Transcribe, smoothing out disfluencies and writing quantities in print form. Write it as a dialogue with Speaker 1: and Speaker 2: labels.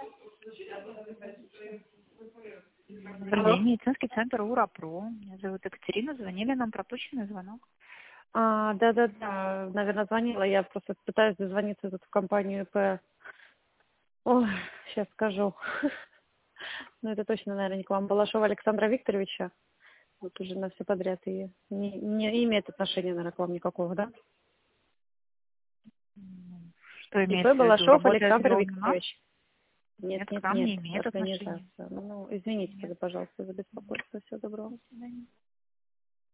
Speaker 1: Добрый день, медицинский центр УРАПРО. Меня зовут Екатерина, звонили нам, пропущенный звонок.
Speaker 2: Да, наверное, звонила. Я просто пытаюсь дозвониться тут в компанию ИП. Ой, сейчас скажу. Ну, это точно, наверное, не к вам. Балашова Александра Викторовича. Вот уже на все подряд и не имеет отношения, наверное, к вам никакого, да?
Speaker 1: Что
Speaker 2: ИП
Speaker 1: имеется в виду?
Speaker 2: Балашов
Speaker 1: Работает
Speaker 2: Александр
Speaker 1: ли он у нас?
Speaker 2: Викторович.
Speaker 1: Нет, к нам не имеет отношения.
Speaker 2: Организация. Ну, извините,
Speaker 1: Нет.
Speaker 2: пожалуйста, за беспокойство. Всего доброго.
Speaker 1: До свидания.